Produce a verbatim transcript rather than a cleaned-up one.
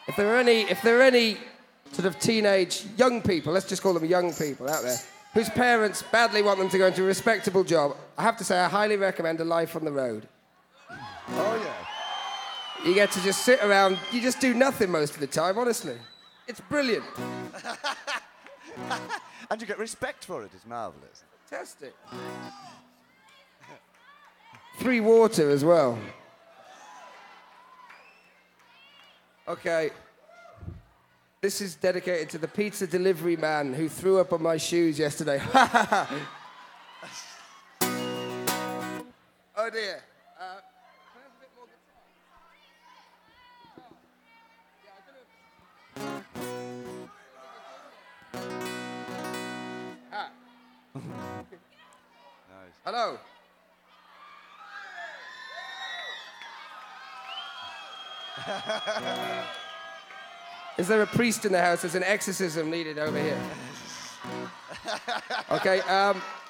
If there are any, if there are any sort of teenage young people, let's just call them young people out there, whose parents badly want them to go into a respectable job, I have to say I highly recommend A Life on the Road. Oh, yeah. You get to just sit around, you just do nothing most of the time, honestly. It's brilliant. And you get respect for it, it's marvellous. Fantastic. Free water as well. Okay. This is dedicated to the pizza delivery man who threw up on my shoes yesterday. Oh dear. Uh, can I have a bit more guitar? Yeah, I don't know. Ah. Nice. Hello. Is there a priest in the house? There's an exorcism needed over here. Okay, um...